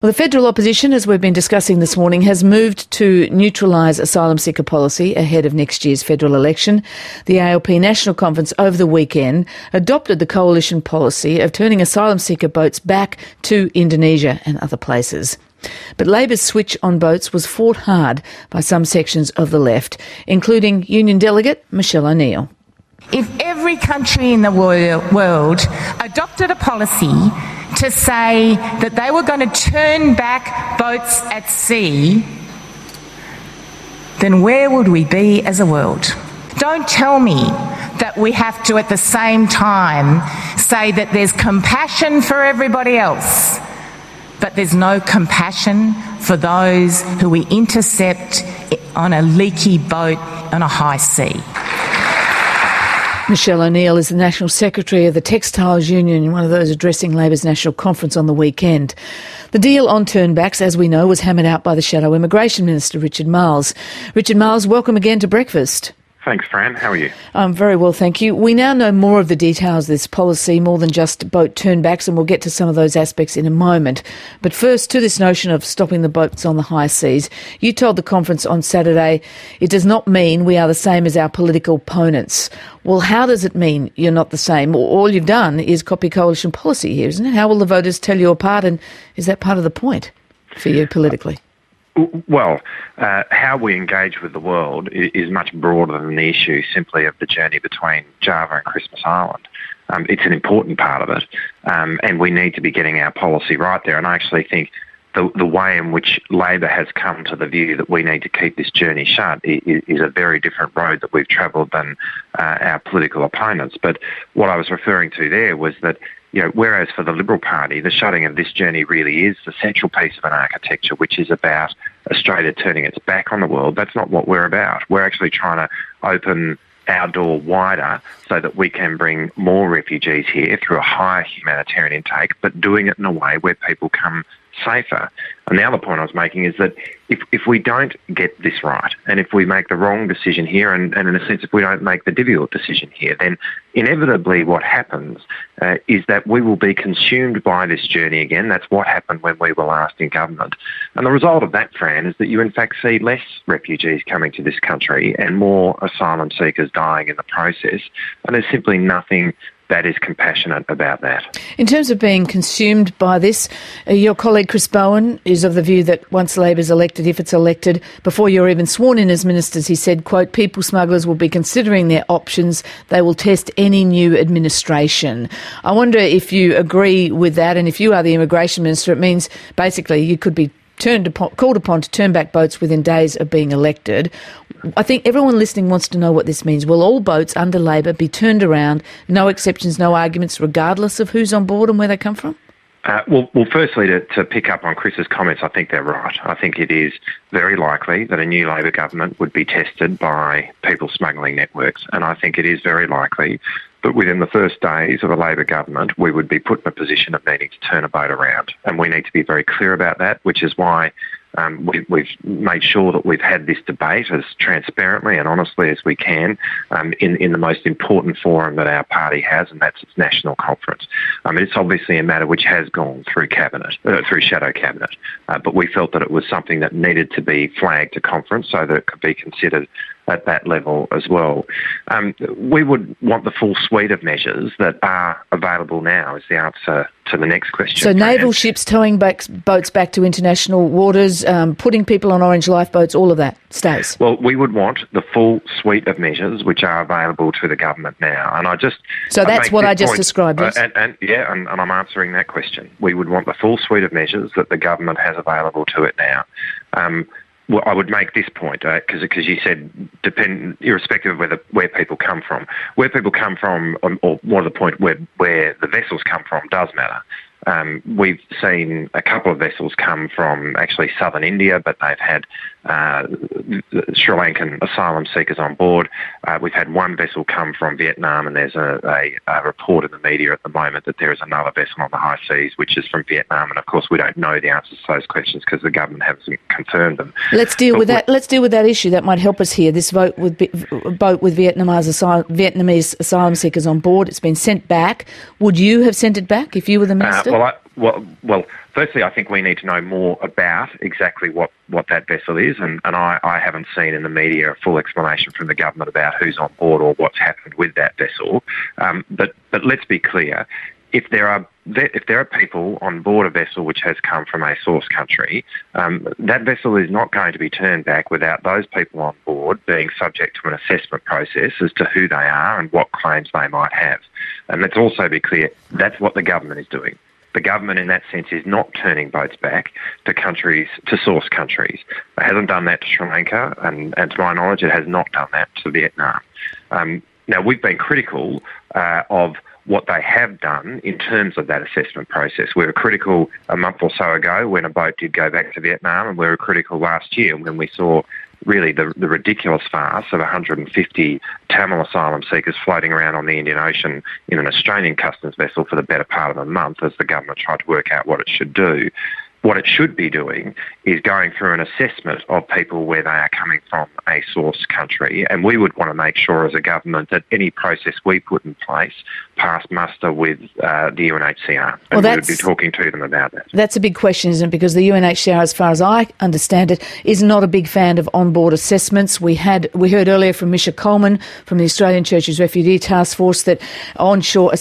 Well, the federal opposition, as we've been discussing this morning, has moved to neutralise asylum seeker policy ahead of next year's federal election. The ALP National Conference over the weekend adopted the coalition policy of turning asylum seeker boats back to Indonesia and other places. But Labor's switch on boats was fought hard by some sections of the left, including Union Delegate Michelle O'Neill. If every country in the world adopted a policy to say that they were going to turn back boats at sea, then where would we be as a world? Don't tell me that we have to at the same time say that there's compassion for everybody else, but there's no compassion for those who we intercept on a leaky boat on a high sea. Michelle O'Neill is the National Secretary of the Textiles Union, one of those addressing Labor's National Conference on the weekend. The deal on turnbacks, as we know, was hammered out by the Shadow Immigration Minister, Richard Marles. Richard Marles, welcome again to Breakfast. Thanks, Fran. How are you? I'm very well, thank you. We now know more of the details of this policy, more than just boat turnbacks, and we'll get to some of those aspects in a moment. But first, to this notion of stopping the boats on the high seas. You told the conference on Saturday it does not mean we are the same as our political opponents. Well, how does it mean you're not the same? All you've done is copy coalition policy here, isn't it? How will the voters tell you apart, and is that part of the point for you politically? Well, how we engage with the world is much broader than the issue simply of the journey between Java and Christmas Island. It's an important part of it, and we need to be getting our policy right there. And I actually think the way in which Labor has come to the view that we need to keep this journey shut is a very different road that we've travelled than our political opponents. But what I was referring to there was that, you know, whereas for the Liberal Party, the shutting of this journey really is the central piece of an architecture which is about Australia turning its back on the world. That's not what we're about. We're actually trying to open our door wider so that we can bring more refugees here through a higher humanitarian intake, but doing it in a way where people come safer. And the other point I was making is that if we don't get this right, and if we make the wrong decision here, and in a sense if we don't make the difficult decision here, then inevitably what happens is that we will be consumed by this journey again. That's what happened when we were last in government. And the result of that, Fran, is that you in fact see less refugees coming to this country and more asylum seekers dying in the process. And there's simply nothing that is compassionate about that. In terms of being consumed by this, your colleague Chris Bowen is of the view that once Labor's elected, if it's elected, before you're even sworn in as ministers, he said, quote, people smugglers will be considering their options. They will test any new administration. I wonder if you agree with that, and if you are the immigration minister, it means basically you could be called upon to turn back boats within days of being elected. I think everyone listening wants to know what this means. Will all boats under Labor be turned around, no exceptions, no arguments, regardless of who's on board and where they come from? Well, firstly, to pick up on Chris's comments, I think they're right. I think it is very likely that a new Labor government would be tested by people smuggling networks, and I think it is very likely that within the first days of a Labor government, we would be put in a position of needing to turn a boat around. And we need to be very clear about that, which is why we've made sure that we've had this debate as transparently and honestly as we can in the most important forum that our party has, and that's its national conference. It's obviously a matter which has gone through cabinet, through shadow cabinet, but we felt that it was something that needed to be flagged to conference so that it could be considered at that level as well. We would want the full suite of measures that are available now is the answer to the next question. So naval ships towing boats back to international waters, putting people on orange lifeboats, all of that stays? Well, we would want the full suite of measures which are available to the government now. And So that's what I just described, yes? And I'm answering that question. We would want the full suite of measures that the government has available to it now. Well, I would make this point, because you said, irrespective of where people come from. Where people come from, or more to the point, where the vessels come from does matter. We've seen a couple of vessels come from actually southern India, but they've had Sri Lankan asylum seekers on board. We've had one vessel come from Vietnam, and there's a report in the media at the moment that there is another vessel on the high seas which is from Vietnam. And of course, we don't know the answers to those questions because the government hasn't confirmed them. Let's deal with that. Let's deal with that issue. That might help us here. This boat with Vietnamese asylum seekers on board. It's been sent back. Would you have sent it back if you were the minister? Well, firstly, I think we need to know more about exactly what that vessel is, and I haven't seen in the media a full explanation from the government about who's on board or what's happened with that vessel. But let's be clear. If there are people on board a vessel which has come from a source country, that vessel is not going to be turned back without those people on board being subject to an assessment process as to who they are and what claims they might have. And let's also be clear, that's what the government is doing. The government in that sense is not turning boats back to source countries. It hasn't done that to Sri Lanka, and to my knowledge it has not done that to Vietnam. Now, we've been critical of what they have done in terms of that assessment process. We were critical a month or so ago when a boat did go back to Vietnam, and we were critical last year when we saw really the ridiculous farce of 150 Tamil asylum seekers floating around on the Indian Ocean in an Australian customs vessel for the better part of a month as the government tried to work out what it should do. What it should be doing is going through an assessment of people where they are coming from a source country, and we would want to make sure as a government that any process we put in place pass muster with the UNHCR, and we would be talking to them about that. That's a big question, isn't it? Because the UNHCR, as far as I understand it, is not a big fan of on-board assessments. We heard earlier from Misha Coleman from the Australian Churches Refugee Task Force that on-sea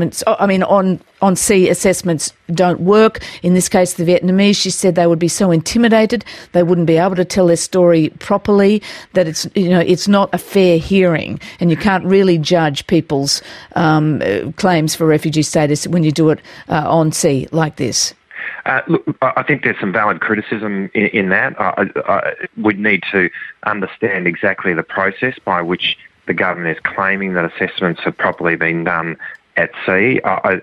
assessments don't work. In this case, the Vietnamese, she said they would be so intimidated they wouldn't be able to tell their story properly, that it's not a fair hearing, and you can't really judge people's claims for refugee status when you do it on sea like this. Look, I think there's some valid criticism in that. We'd need to understand exactly the process by which the government is claiming that assessments have properly been done at sea.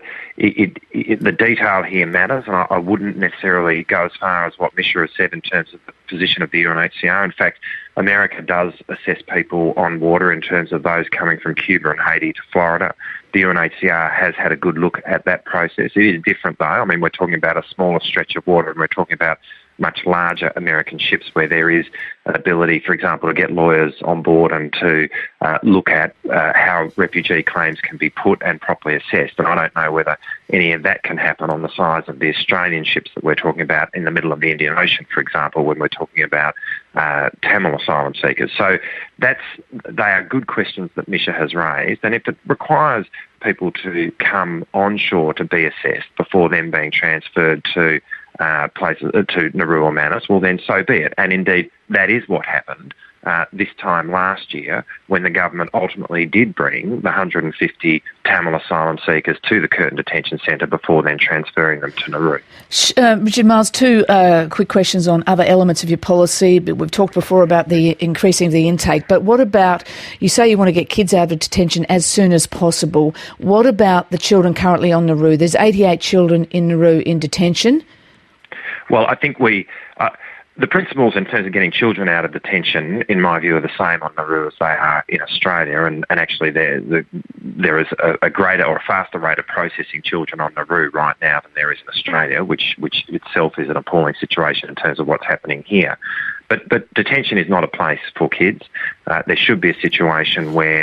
The detail here matters, and I wouldn't necessarily go as far as what Misha has said in terms of the position of the UNHCR. In fact, America does assess people on water in terms of those coming from Cuba and Haiti to Florida. The UNHCR has had a good look at that process. It is different, though. I mean, we're talking about a smaller stretch of water, and we're talking about much larger American ships where there is an ability, for example, to get lawyers on board and to look at how refugee claims can be put and properly assessed. And I don't know whether any of that can happen on the size of the Australian ships that we're talking about in the middle of the Indian Ocean, for example, when we're talking about Tamil asylum seekers. So they are good questions that Misha has raised, and if it requires people to come onshore to be assessed before them being transferred to places to Nauru or Manus, well then so be it. And indeed, that is what happened this time last year when the government ultimately did bring the 150 Tamil asylum seekers to the Curtin Detention Centre before then transferring them to Nauru. Richard Marles, two quick questions on other elements of your policy. We've talked before about the increasing of the intake, but what about, you say you want to get kids out of detention as soon as possible. What about the children currently on Nauru? There's 88 children in Nauru in detention. Well, I think the principles in terms of getting children out of detention, in my view, are the same on Nauru as they are in Australia, and actually there is a greater or a faster rate of processing children on Nauru right now than there is in Australia, which itself is an appalling situation in terms of what's happening here. But detention is not a place for kids. There should be a situation where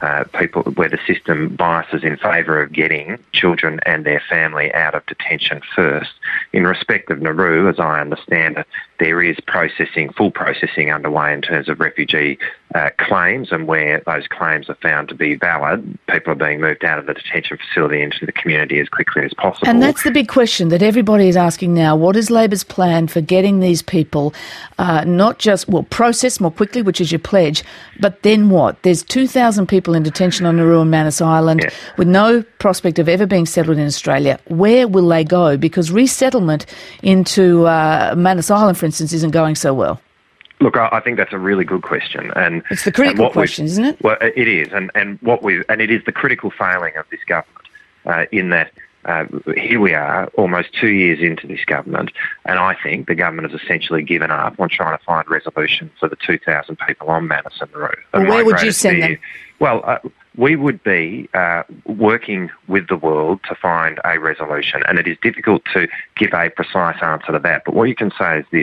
the system biases in favour of getting children and their family out of detention first. In respect of Nauru, as I understand it, there is full processing underway in terms of refugee claims, and where those claims are found to be valid, people are being moved out of the detention facility into the community as quickly as possible. And that's the big question that everybody is asking now. What is Labor's plan for getting these people not just, processed more quickly, which is your pledge, but then what? There's 2,000 people in detention on Nauru and Manus Island with no prospect of ever being settled in Australia. Where will they go? Because resettlement into Manus Island, for instance, isn't going so well. Look, I think that's a really good question, and it's the critical question, isn't it? Well, it is, and it is the critical failing of this government in that here we are, almost 2 years into this government, and I think the government has essentially given up on trying to find resolution for the 2,000 people on Manus and Nauru. Well, where would you send them? Well, we would be working with the world to find a resolution, and it is difficult to give a precise answer to that. But what you can say is this: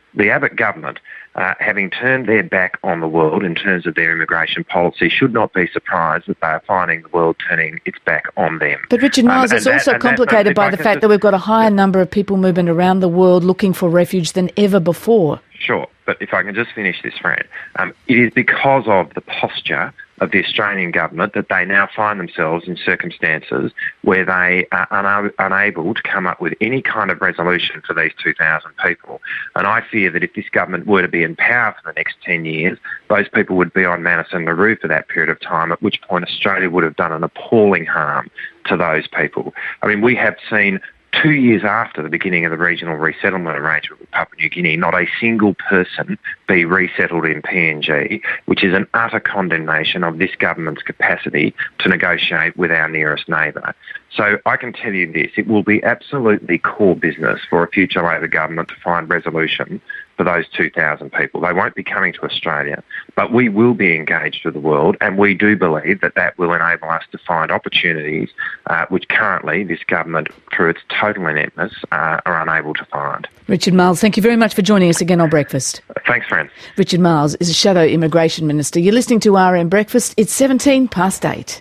the Abbott government, having turned their back on the world in terms of their immigration policy, should not be surprised that they are finding the world turning its back on them. But Richard Marles, it's also complicated by the fact that we've got a higher number of people moving around the world looking for refuge than ever before. Sure, but if I can just finish this, Fran, it is because of the posture of the Australian government that they now find themselves in circumstances where they are unable to come up with any kind of resolution for these 2,000 people. And I fear that if this government were to be in power for the next 10 years, those people would be on Manus and Nauru for that period of time, at which point Australia would have done an appalling harm to those people. I mean, we have seen 2 years after the beginning of the regional resettlement arrangement with Papua New Guinea, not a single person be resettled in PNG, which is an utter condemnation of this government's capacity to negotiate with our nearest neighbour. So I can tell you this, it will be absolutely core business for a future Labor government to find resolution for those 2,000 people. They won't be coming to Australia, but we will be engaged with the world, and we do believe that that will enable us to find opportunities which currently this government, through its total ineptness, are unable to find. Richard Marles, thank you very much for joining us again on Breakfast. Thanks, friend. Richard Marles is a Shadow Immigration Minister. You're listening to RM Breakfast. It's 8:17.